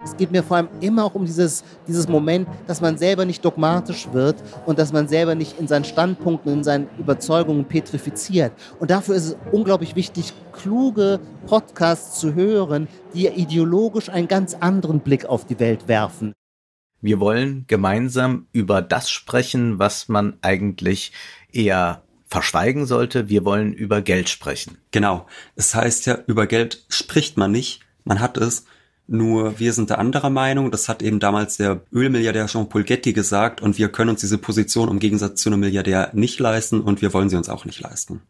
Es geht mir vor allem immer auch um dieses Moment, dass man selber nicht dogmatisch wird und dass man selber nicht in seinen Standpunkten, in seinen Überzeugungen petrifiziert. Und dafür ist es unglaublich wichtig, kluge Podcasts zu hören, die ideologisch einen ganz anderen Blick auf die Welt werfen. Wir wollen gemeinsam über das sprechen, was man eigentlich eher verschweigen sollte. Wir wollen über Geld sprechen. Genau. Es heißt ja, über Geld spricht man nicht. Man hat es. Nur wir sind da anderer Meinung. Das hat eben damals der Ölmilliardär Jean-Paul Getty gesagt. Und wir können uns diese Position im Gegensatz zu einem Milliardär nicht leisten. Und wir wollen sie uns auch nicht leisten.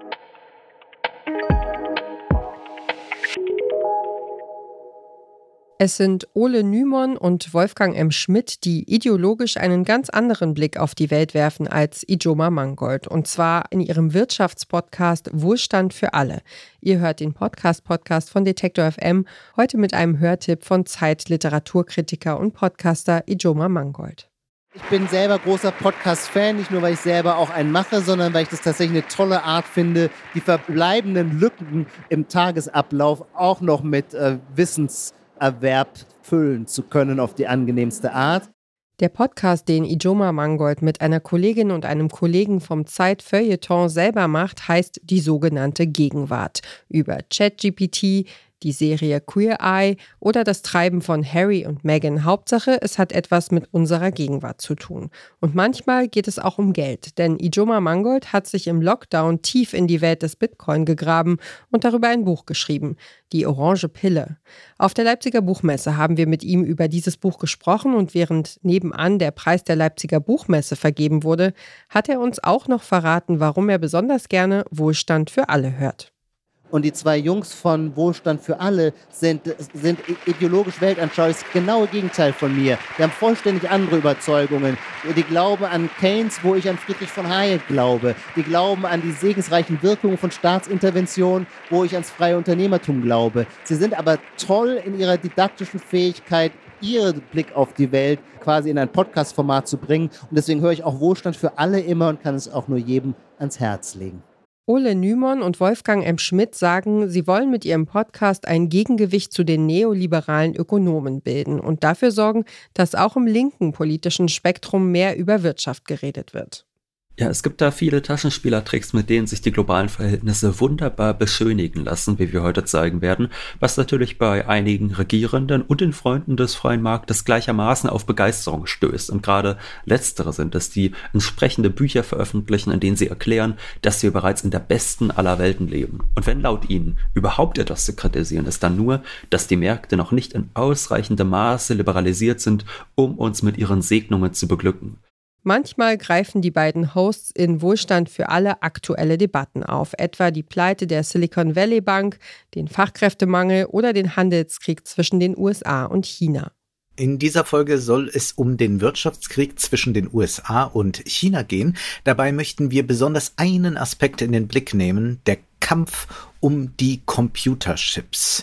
Es sind Ole Nymon und Wolfgang M. Schmidt, die ideologisch einen ganz anderen Blick auf die Welt werfen als Ijoma Mangold. Und zwar in ihrem Wirtschaftspodcast Wohlstand für alle. Ihr hört den Podcast von Detektor FM, heute mit einem Hörtipp von Zeit-Literaturkritiker und Podcaster Ijoma Mangold. Ich bin selber großer Podcast-Fan, nicht nur, weil ich selber auch einen mache, sondern weil ich das tatsächlich eine tolle Art finde, die verbleibenden Lücken im Tagesablauf auch noch mit Wissenserwerb füllen zu können auf die angenehmste Art. Der Podcast, den Ijoma Mangold mit einer Kollegin und einem Kollegen vom Zeit-Feuilleton selber macht, heißt Die sogenannte Gegenwart. Über ChatGPT, die Serie Queer Eye oder das Treiben von Harry und Meghan. Hauptsache, es hat etwas mit unserer Gegenwart zu tun. Und manchmal geht es auch um Geld, denn Ijoma Mangold hat sich im Lockdown tief in die Welt des Bitcoin gegraben und darüber ein Buch geschrieben, Die Orange Pille. Auf der Leipziger Buchmesse haben wir mit ihm über dieses Buch gesprochen und während nebenan der Preis der Leipziger Buchmesse vergeben wurde, hat er uns auch noch verraten, warum er besonders gerne Wohlstand für alle hört. Und die zwei Jungs von Wohlstand für alle sind ideologisch weltanschaulich das genaue Gegenteil von mir. Die haben vollständig andere Überzeugungen. Die glauben an Keynes, wo ich an Friedrich von Hayek glaube. Die glauben an die segensreichen Wirkungen von Staatsintervention, wo ich ans freie Unternehmertum glaube. Sie sind aber toll in ihrer didaktischen Fähigkeit, ihren Blick auf die Welt quasi in ein Podcast-Format zu bringen. Und deswegen höre ich auch Wohlstand für alle immer und kann es auch nur jedem ans Herz legen. Ole Nymon und Wolfgang M. Schmidt sagen, sie wollen mit ihrem Podcast ein Gegengewicht zu den neoliberalen Ökonomen bilden und dafür sorgen, dass auch im linken politischen Spektrum mehr über Wirtschaft geredet wird. Ja, es gibt da viele Taschenspielertricks, mit denen sich die globalen Verhältnisse wunderbar beschönigen lassen, wie wir heute zeigen werden, was natürlich bei einigen Regierenden und den Freunden des freien Marktes gleichermaßen auf Begeisterung stößt. Und gerade letztere sind es, die entsprechende Bücher veröffentlichen, in denen sie erklären, dass wir bereits in der besten aller Welten leben. Und wenn laut ihnen überhaupt etwas zu kritisieren ist, dann nur, dass die Märkte noch nicht in ausreichendem Maße liberalisiert sind, um uns mit ihren Segnungen zu beglücken. Manchmal greifen die beiden Hosts in Wohlstand für alle aktuelle Debatten auf, etwa die Pleite der Silicon Valley Bank, den Fachkräftemangel oder den Handelskrieg zwischen den USA und China. In dieser Folge soll es um den Wirtschaftskrieg zwischen den USA und China gehen. Dabei möchten wir besonders einen Aspekt in den Blick nehmen, der Kampf um die Computerchips.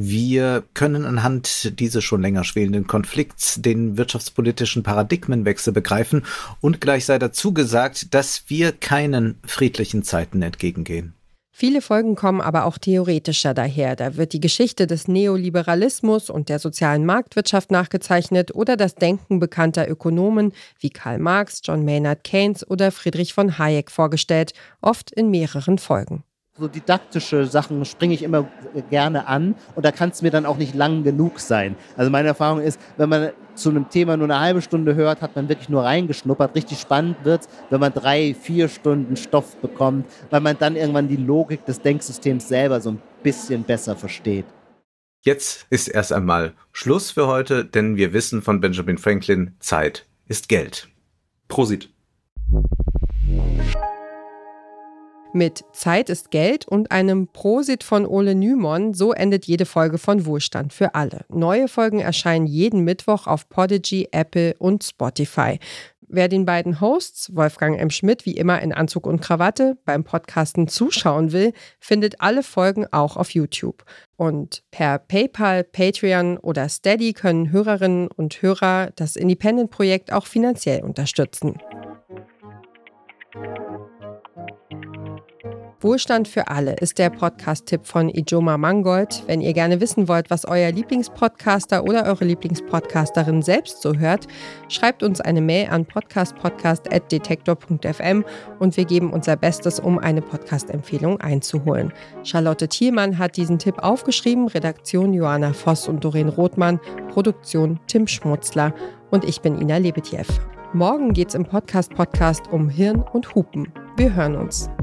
Wir können anhand dieses schon länger schwelenden Konflikts den wirtschaftspolitischen Paradigmenwechsel begreifen und gleich sei dazu gesagt, dass wir keinen friedlichen Zeiten entgegengehen. Viele Folgen kommen aber auch theoretischer daher. Da wird die Geschichte des Neoliberalismus und der sozialen Marktwirtschaft nachgezeichnet oder das Denken bekannter Ökonomen wie Karl Marx, John Maynard Keynes oder Friedrich von Hayek vorgestellt, oft in mehreren Folgen. So didaktische Sachen springe ich immer gerne an und da kann es mir dann auch nicht lang genug sein. Also meine Erfahrung ist, wenn man zu einem Thema nur eine halbe Stunde hört, hat man wirklich nur reingeschnuppert. Richtig spannend wird, wenn man 3-4 Stunden Stoff bekommt, weil man dann irgendwann die Logik des Denksystems selber so ein bisschen besser versteht. Jetzt ist erst einmal Schluss für heute, denn wir wissen von Benjamin Franklin, Zeit ist Geld. Prosit. Mit Zeit ist Geld und einem Prosit von Ole Nymon, so endet jede Folge von Wohlstand für alle. Neue Folgen erscheinen jeden Mittwoch auf Podigy, Apple und Spotify. Wer den beiden Hosts, Wolfgang M. Schmidt wie immer in Anzug und Krawatte, beim Podcasten zuschauen will, findet alle Folgen auch auf YouTube. Und per PayPal, Patreon oder Steady können Hörerinnen und Hörer das Independent-Projekt auch finanziell unterstützen. Wohlstand für alle ist der Podcast-Tipp von Ijoma Mangold. Wenn ihr gerne wissen wollt, was euer Lieblingspodcaster oder eure Lieblingspodcasterin selbst so hört, schreibt uns eine Mail an podcast@detektor.fm und wir geben unser Bestes, um eine Podcast-Empfehlung einzuholen. Charlotte Thielmann hat diesen Tipp aufgeschrieben, Redaktion Joanna Voss und Doreen Rothmann, Produktion Tim Schmutzler und ich bin Ina Lebetjew. Morgen geht's im Podcast um Hirn und Hupen. Wir hören uns.